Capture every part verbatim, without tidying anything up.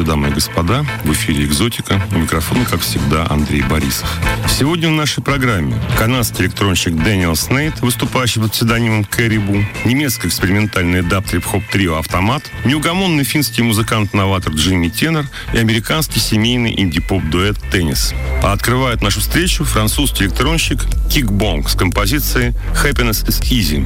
Здравствуйте, дамы и господа. В эфире «Экзотика». У микрофона, как всегда, Андрей Борисов. Сегодня в нашей программе канадский электронщик Дэниел Снейд, выступающий под псевдонимом Кэрибу, немецкое экспериментальное даб-трип-хоп трио «Автомат», неугомонный финский музыкант-новатор Джимми Теннер и американский семейный инди-поп-дуэт «Теннис». А открывает нашу встречу французский электронщик Кик Бонг с композицией «Happiness is Easy».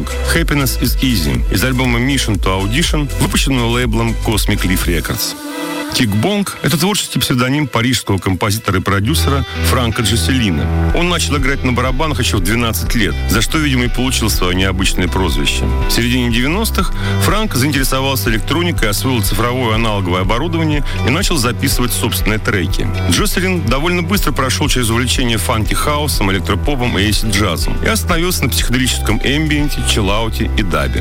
Bong «Happiness is Easy» из альбома Mission to Audition, выпущенного лейблом Cosmic Leaf Records. Тик Бонг – это творческий псевдоним парижского композитора и продюсера Франка Джесселина. Он начал играть на барабанах еще в двенадцать лет, за что, видимо, и получил свое необычное прозвище. В середине девяностых Франк заинтересовался электроникой, освоил цифровое аналоговое оборудование и начал записывать собственные треки. Джесселин довольно быстро прошел через увлечение фанки-хаусом, электропопом и эйсид-джазом и остановился на психоделическом эмбиенте, чиллауте и дабе.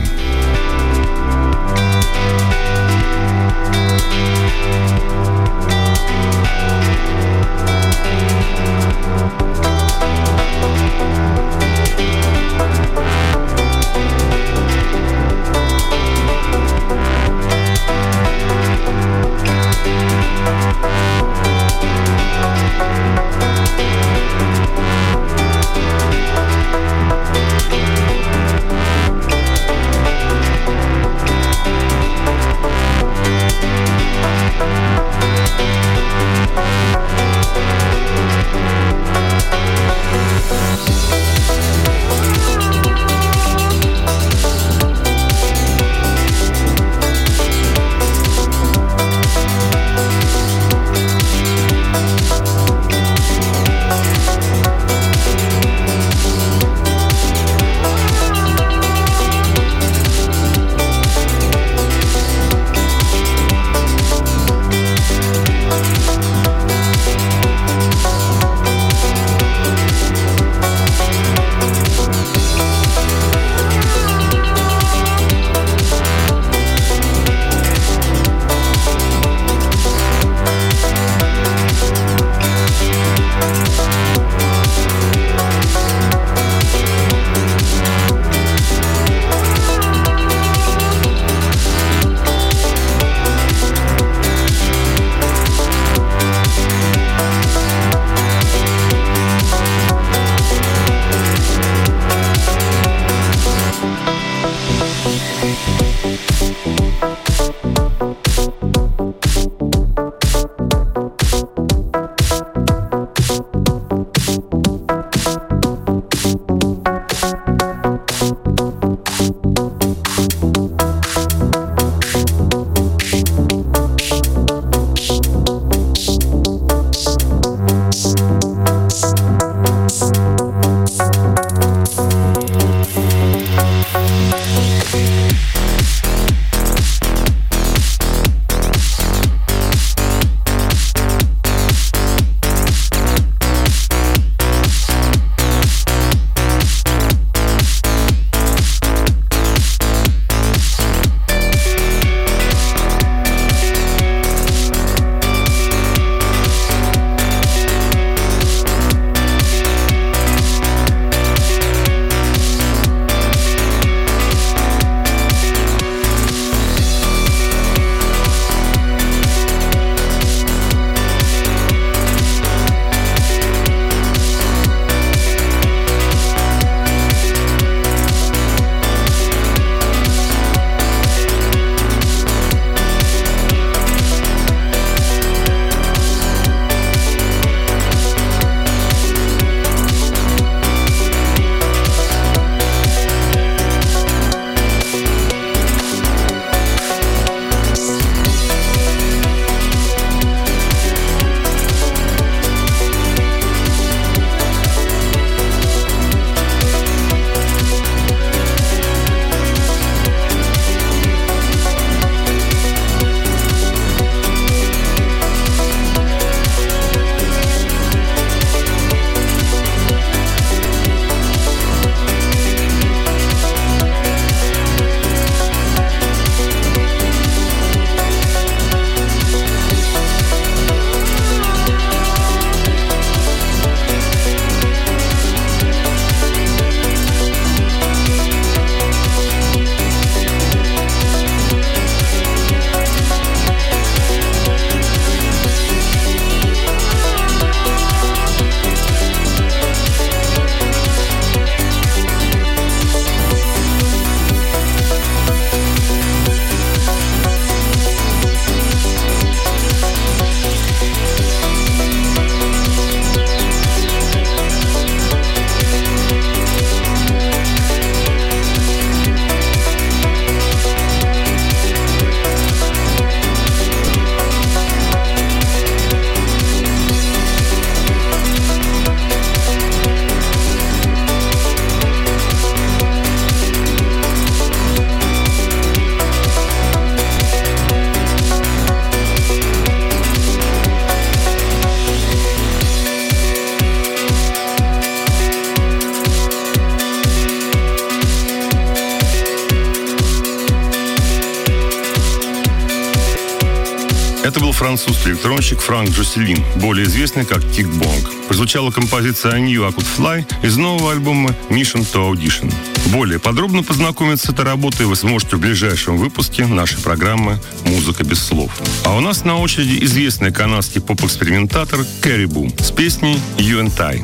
Это был французский электронщик Франк Джоселин, более известный как Тик Бонг. Прозвучала композиция «I Knew I Could Fly» из нового альбома «Mission to Audition». Более подробно познакомиться с этой работой вы сможете в ближайшем выпуске нашей программы «Музыка без слов». А у нас на очереди известный канадский поп-экспериментатор Caribou с песней «You and I».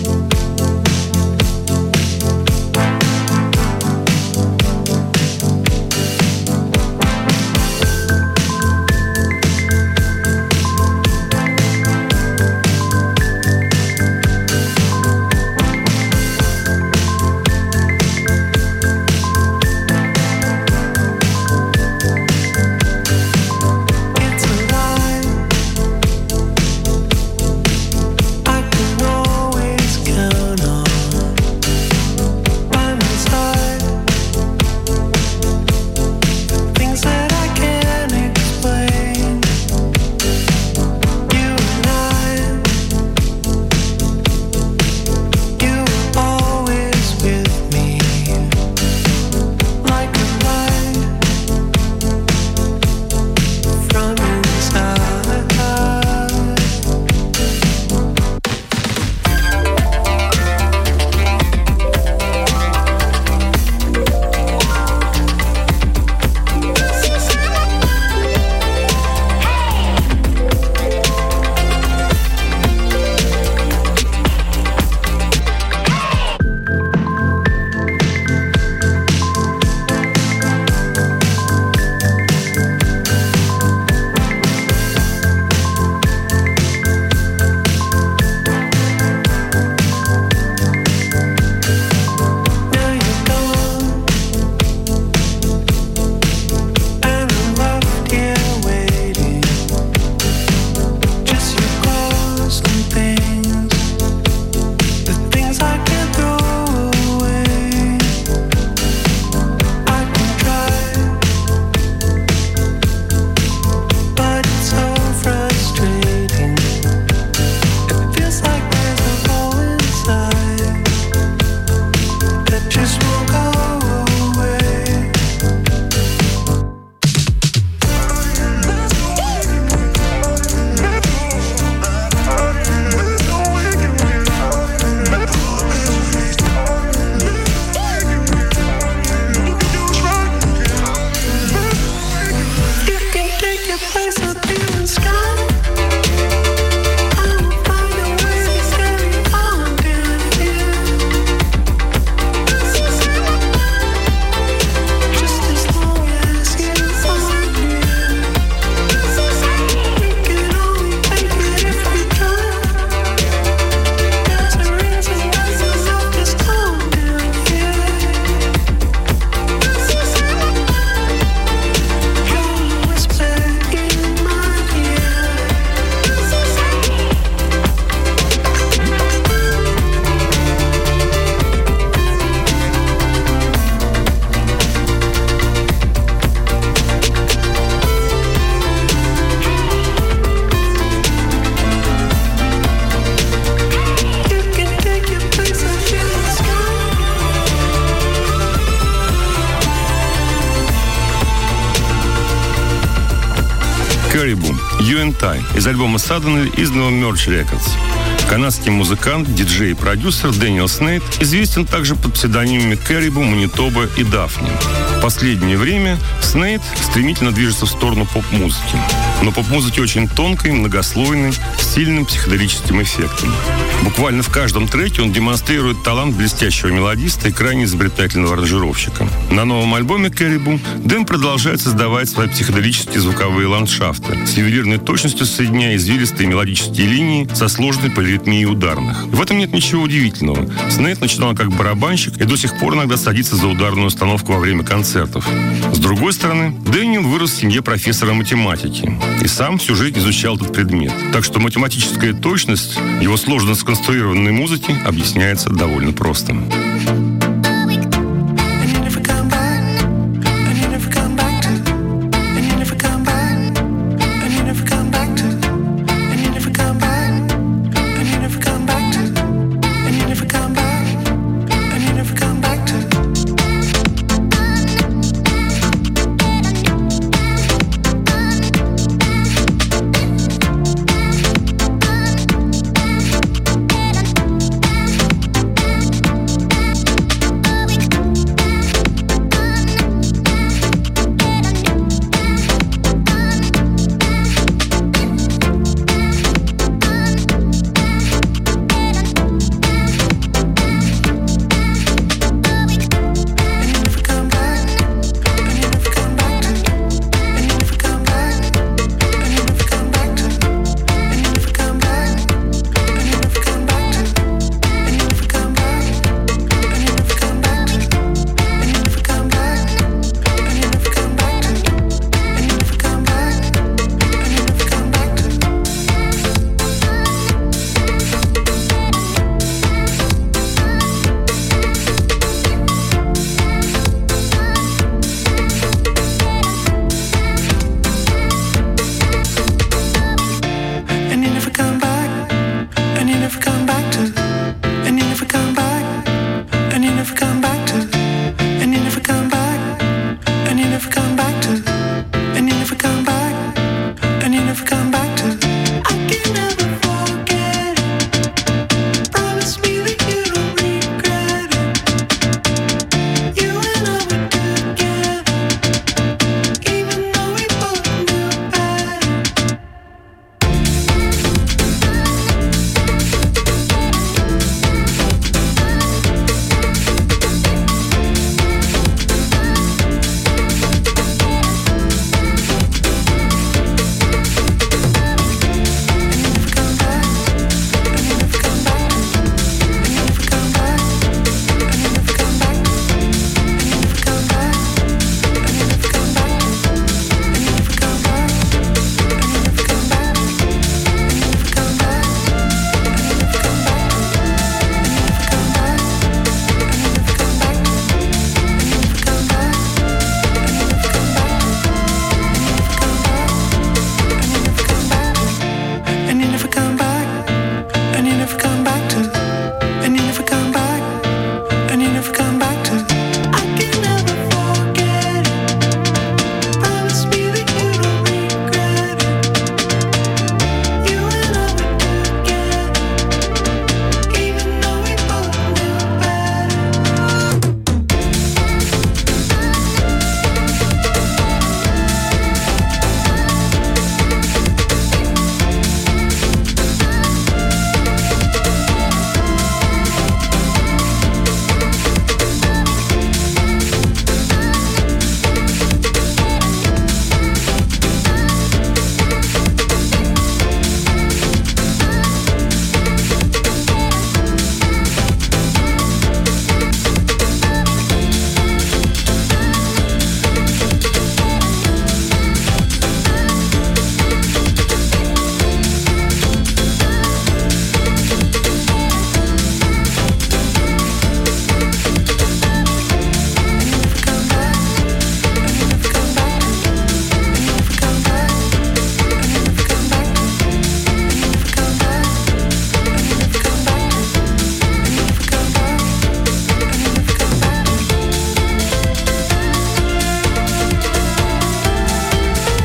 Caribou, You and I из альбома Suddenly, изданного Merge Records. Канадский музыкант, диджей и продюсер Дэниел Снейт известен также под псевдонимами Caribou, Манитоба и Дафни. В последнее время Снейт стремительно движется в сторону поп-музыки. Но поп-музыки очень тонкой, многослойной, с сильным психоделическим эффектом. Буквально в каждом треке он демонстрирует талант блестящего мелодиста и крайне изобретательного аранжировщика. На новом альбоме Caribou Дэн продолжает создавать свои психоделические звуковые ландшафты, с ювелирной точностью соединяя извилистые мелодические линии со сложной полиритмией ударных. В этом нет ничего удивительного. Снейт начинал как барабанщик и до сих пор иногда садится за ударную установку во время концертов. С другой стороны, Дэниел вырос в семье профессора математики и сам всю жизнь изучал этот предмет. Так что математическая точность его сложно сконструированной музыки объясняется довольно просто.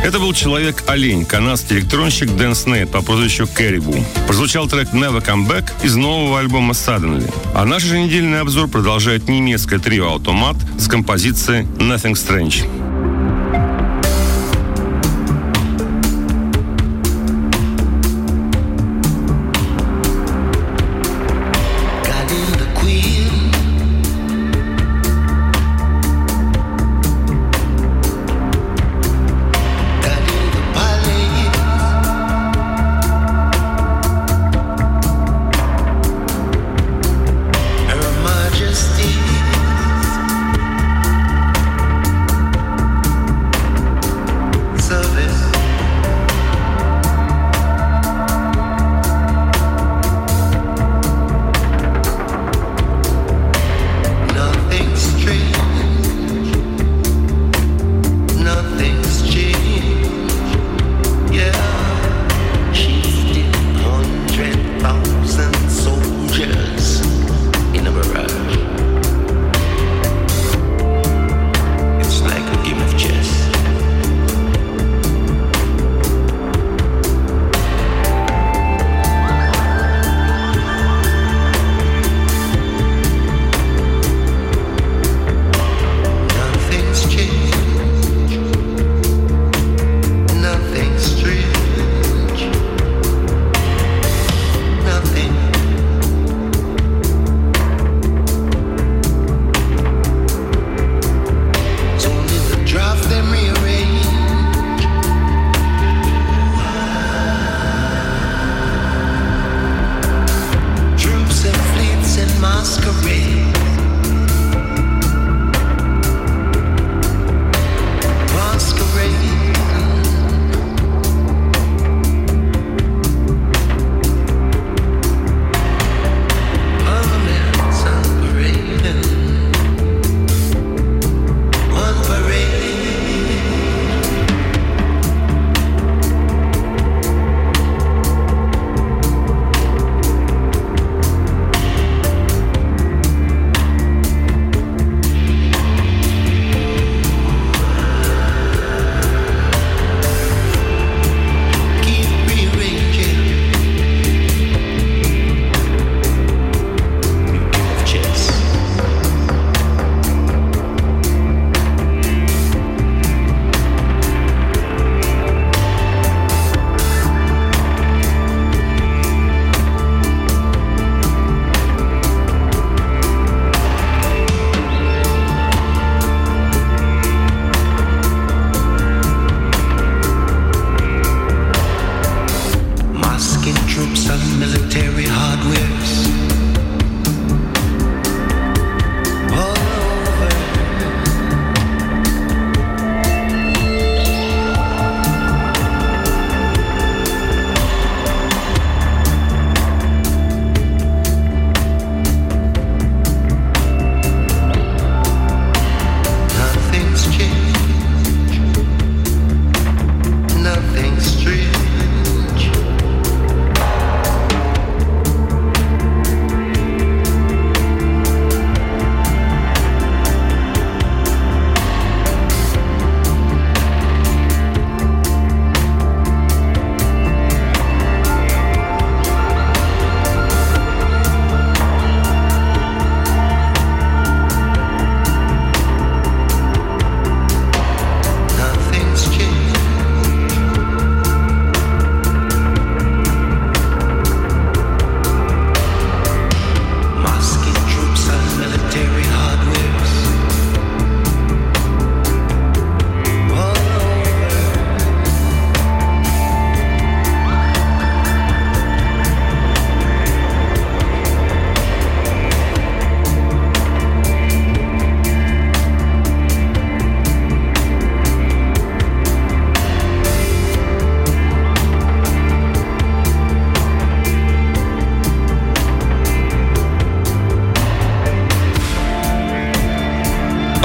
Это был Человек-олень, канадский электронщик Дэн Снейд по прозвищу Caribou. Прозвучал трек Never Come Back из нового альбома Suddenly. А наш же недельный обзор продолжает немецкое трио Automat с композицией Nothing Strange. Majesty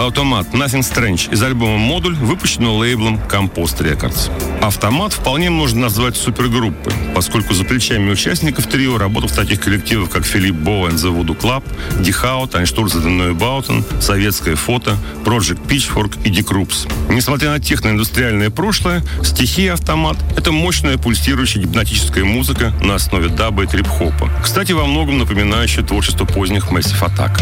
Автомат Nothing Strange из альбома «Модуль» выпущено лейблом Compost Records. Автомат вполне можно назвать супергруппой, поскольку за плечами участников трио работал в таких коллективах, как Филипп Боу and the Voodoo Club, Die Haut, Ein Sturz der Neubauten, Советское фото, Project Pitchfork и Die Krups. Несмотря на техноиндустриальное прошлое, стихия «Автомат» — это мощная пульсирующая гипнотическая музыка на основе даба и трип-хопа. Кстати, во многом напоминающая творчество поздних Massive Attack.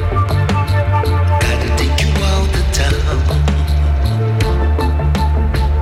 Gotta take you all the time.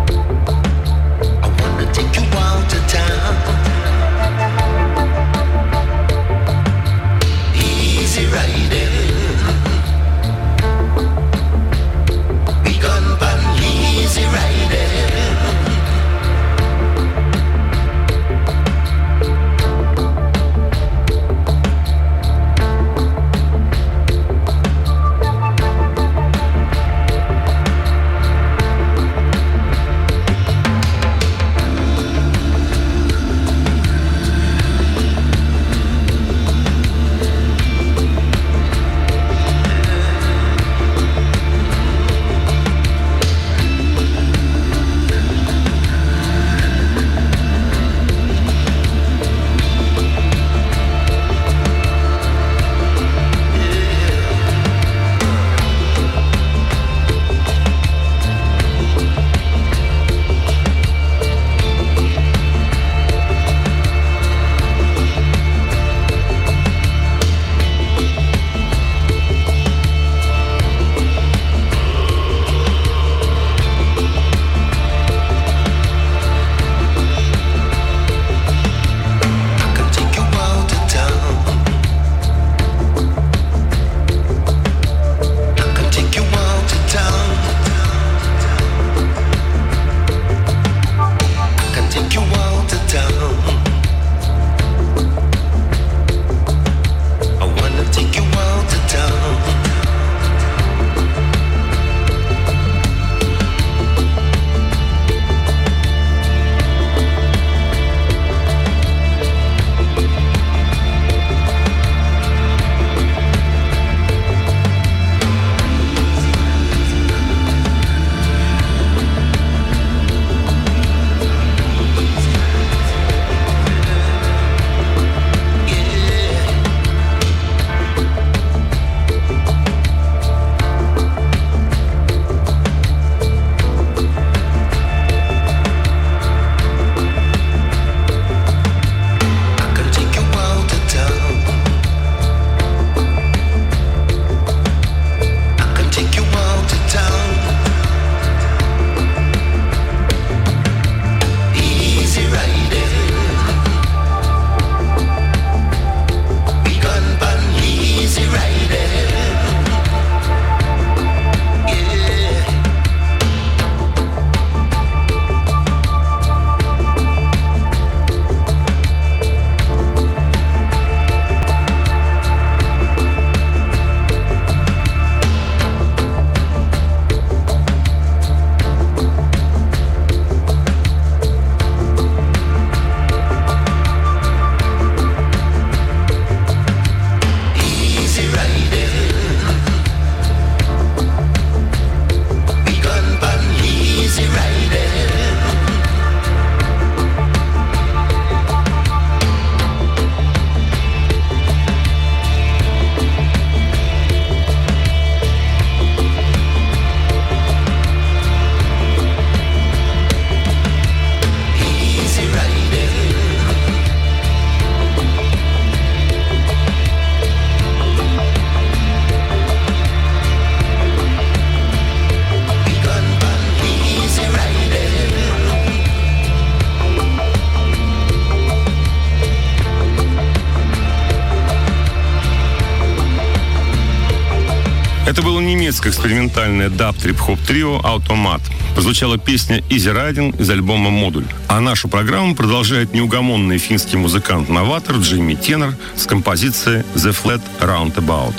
Это было немецкое экспериментальное даб-трип-хоп трио «Automat». Прозвучала песня «Easy Riding» из альбома «Модуль». А нашу программу продолжает неугомонный финский музыкант-новатор Джимми Теннер с композицией «The Flat Roundabout».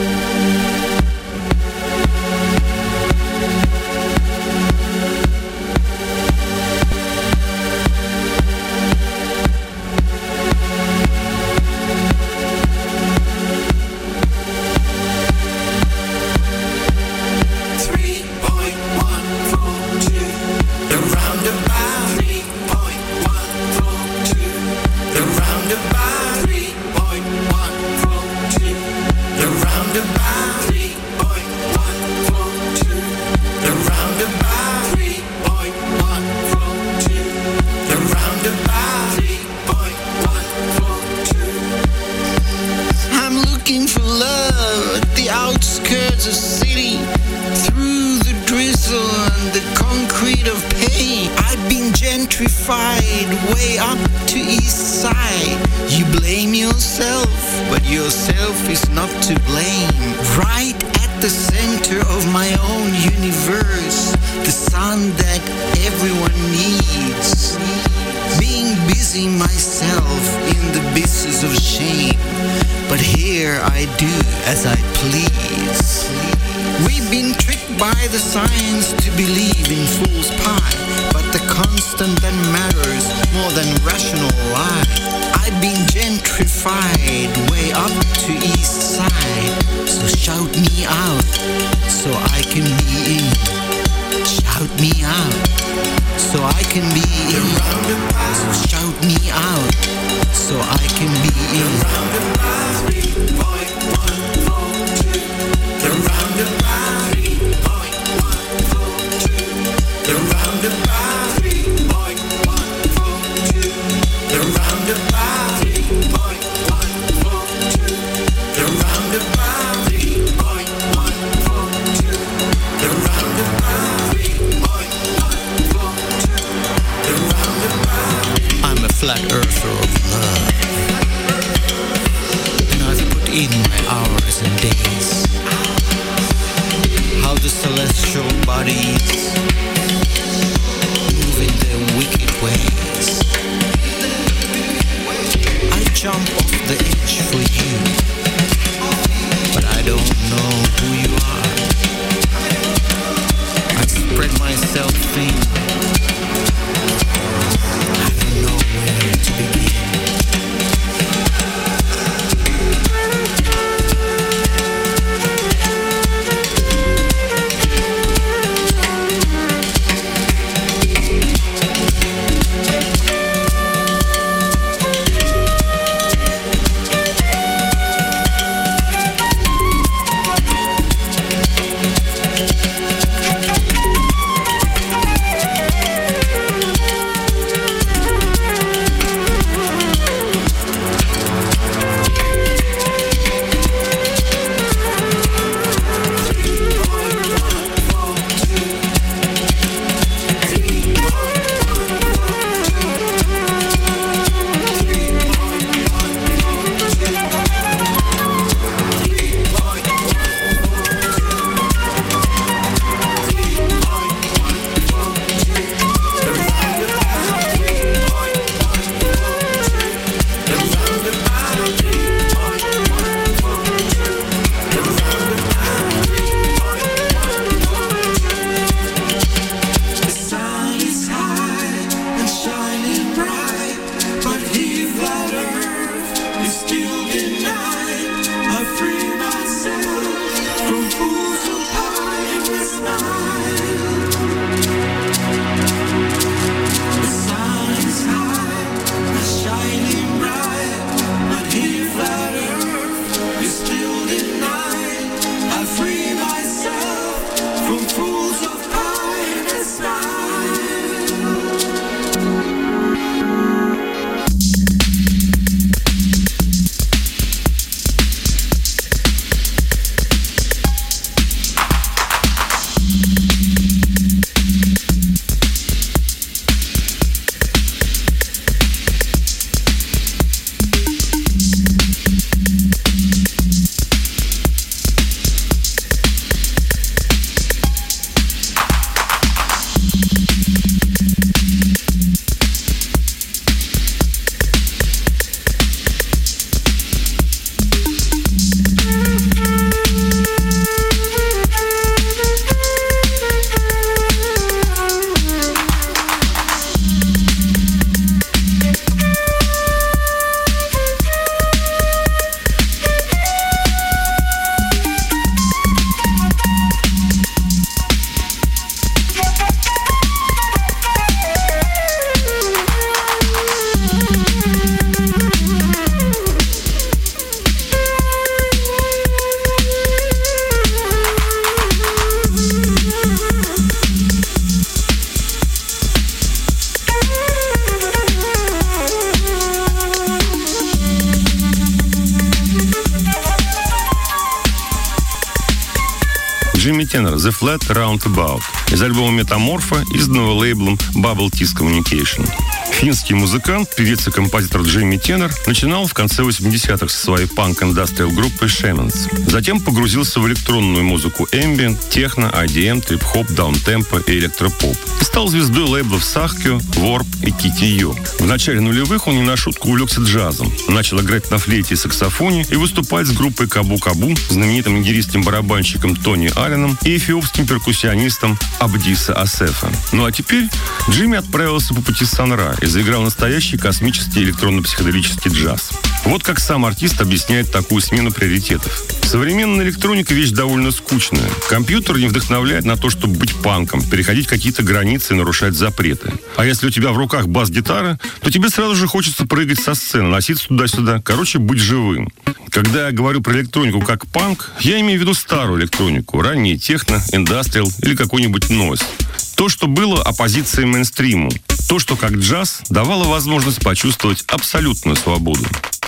Way up to east side. You blame yourself, but yourself is not to blame. Right at the center of my own universe, the sun that everyone needs. Being busy myself in the business of shame, but here I do as I please. We've been tricked by the science to believe in fool's pie, but the constant that matters more than rational lie. I've been gentrified way up to east side, so shout me out so I can be in. Shout me out so I can be in. So shout me out so I can be in. three point one four two The roundabout three point one four two The roundabout three point one four two The roundabout three point one four two The roundabout three point one four two The roundabout three point one four two The roundabout. I'm a flat earther of love, and I've put in my hours and days. How the celestial bodies move in their wicked ways. I jump off the edge for you, but I don't know who you are. I spread myself thin, I don't know where to begin. Джимми Теннер «The Flat Roundabout» из альбома «Метаморфа», изданного лейблом Bubble Tees Communication. Финский музыкант, певец и композитор Джимми Теннер начинал в конце восьмидесятых со своей панк-индастриал группой Shamans. Затем погрузился в электронную музыку ambient, техно, ай ди эм, трип-хоп, даунтемпо и электропоп. И стал звездой лейблов Sachkyo, Warp и Ки Ти Ю. В начале нулевых он не на шутку увлекся джазом. Начал играть на флейте и саксофоне и выступать с группой Кабу-Кабу, знаменитым нигерийским барабанщиком Тони Алленом и эфиопским перкуссионистом Абдиса Асефа. Ну а теперь Джимми отправился по пути Сан-Ра и заиграл настоящий космический электронно-психоделический джаз. Вот как сам артист объясняет такую смену приоритетов. Современная электроника — вещь довольно скучная. Компьютер не вдохновляет на то, чтобы быть панком, переходить какие-то границы и нарушать запреты. А если у тебя в руках бас-гитара, то тебе сразу же хочется прыгать со сцены, носиться туда-сюда, короче, быть живым. Когда я говорю про электронику как панк, я имею в виду старую электронику, ранние техно, индастриал или какой-нибудь нойз. То, что было оппозицией мейнстриму. То, что как джаз давало возможность почувствовать абсолютную свободу.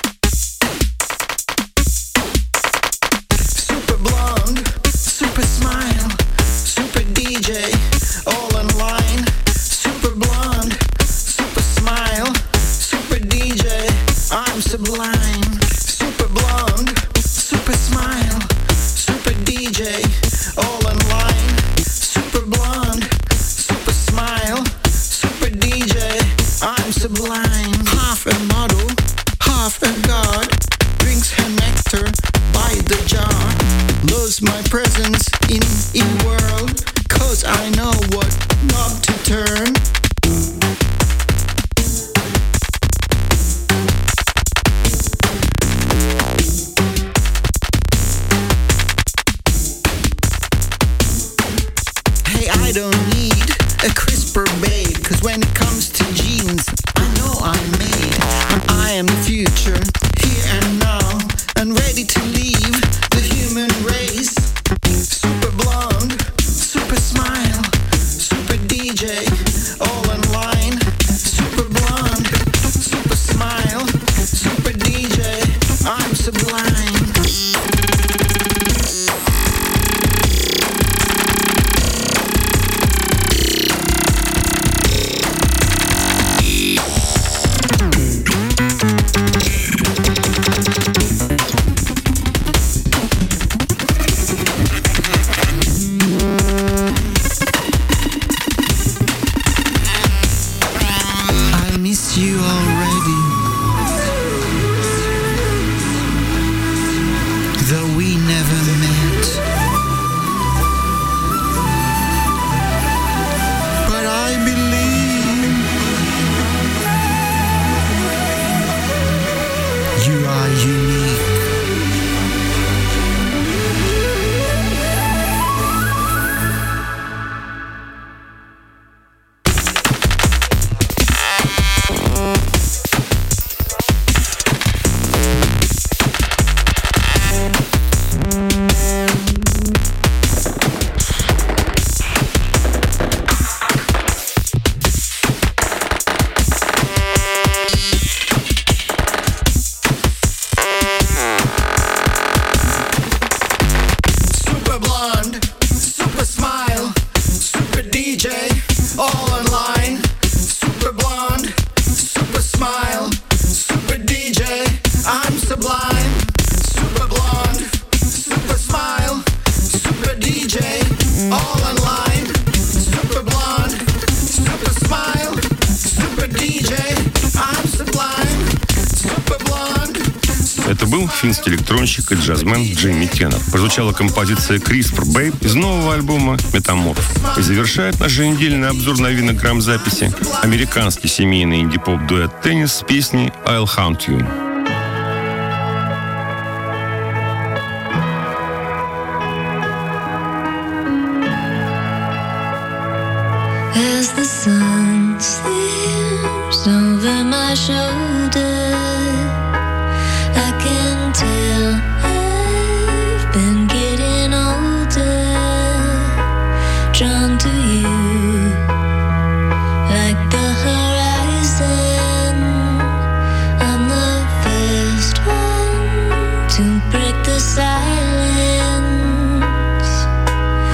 Это был финский электронщик и джазмен Джимми Теннер. Прозвучала композиция «Crispr Babe» из нового альбома «Метаморф». И завершает наш недельный обзор новинок грамзаписи американский семейный инди-поп-дуэт «Теннис» с песней «I'll Hunt You». As the sun slips over my shoulder, I can tell I've been getting older, drawn to you like the horizon. I'm the first one to break the silence.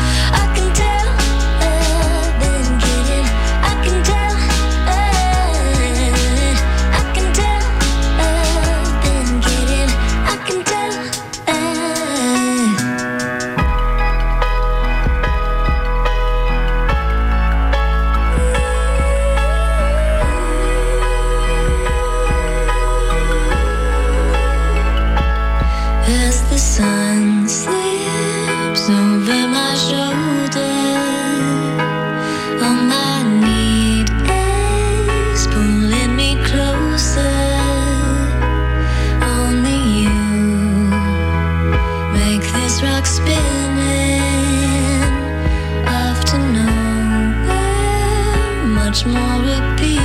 as the sun slips over my shoulder. All my need is pulling me closer. Only you make this rock spinning off to nowhere, much more appealing.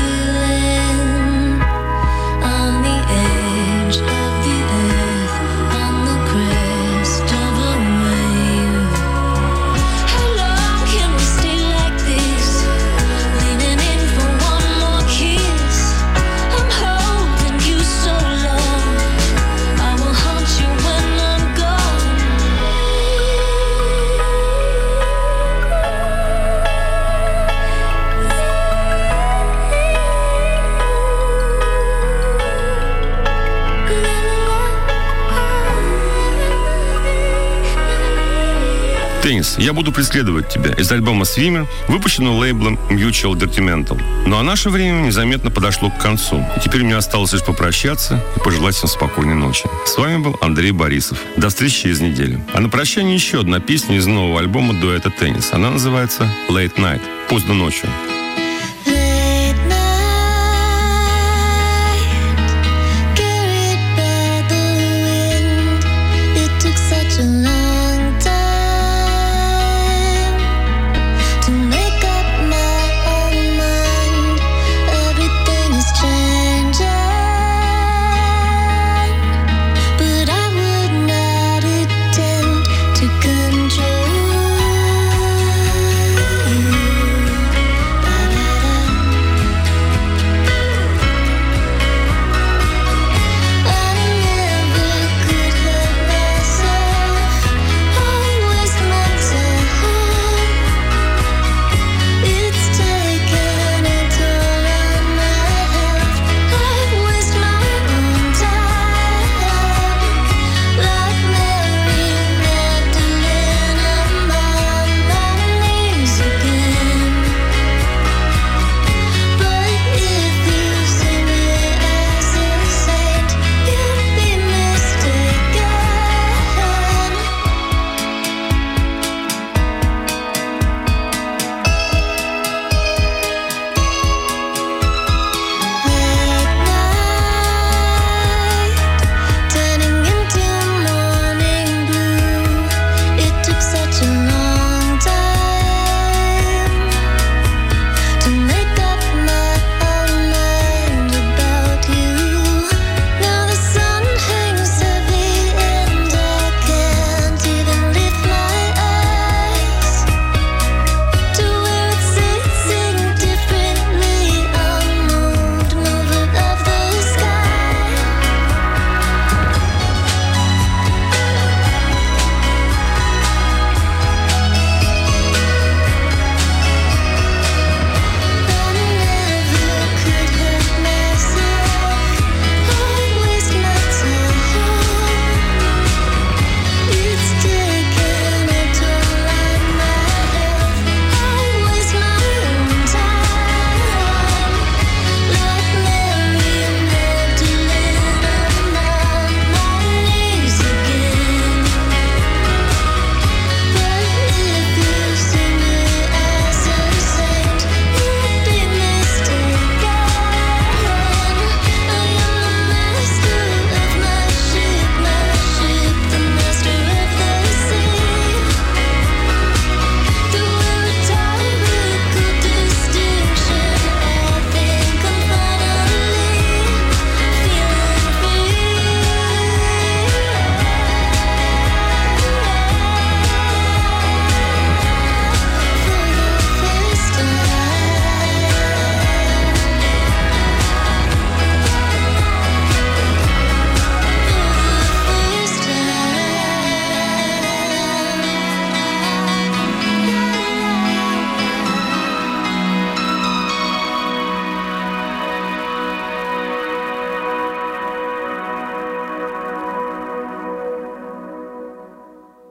On the edge of the earth, on the crest of a wave. How long can we stay like this? Leaning in for one more kiss. I'm holding you so long. I will haunt you when I'm gone. Теннис, я буду преследовать тебя из альбома «Swimmer», выпущенного лейблом Mutual Dirtimental. Ну а наше время незаметно подошло к концу. И теперь мне осталось лишь попрощаться и пожелать всем спокойной ночи. С вами был Андрей Борисов. До встречи через неделю. А на прощание еще одна песня из нового альбома дуэта «Теннис». Она называется «Late Night» – «Поздно ночью».